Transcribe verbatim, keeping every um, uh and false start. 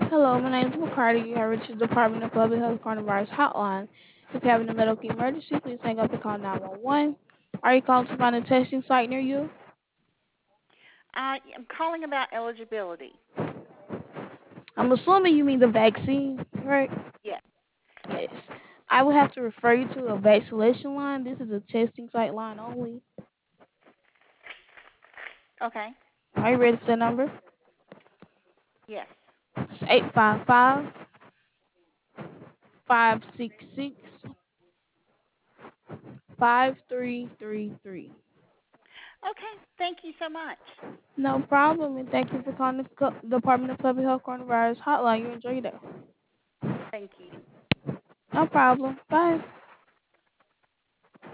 Hello, my name is McCarty. You have reached the Department of Public Health Coronavirus Hotline. If you have a medical emergency, please hang up and call nine one one. Are you calling to find a testing site near you? I am calling about eligibility. I'm assuming you mean the vaccine, right? Yes. Yes. Yes. I will have to refer you to a vaccination line. This is a testing site line only. Okay. Are you ready for the number? Yes. It's eight five five, five six six, five three three three. Okay. Thank you so much. No problem, and thank you for calling the Co- Department of Public Health Coronavirus Hotline. You enjoy your day. Thank you. No problem. Bye.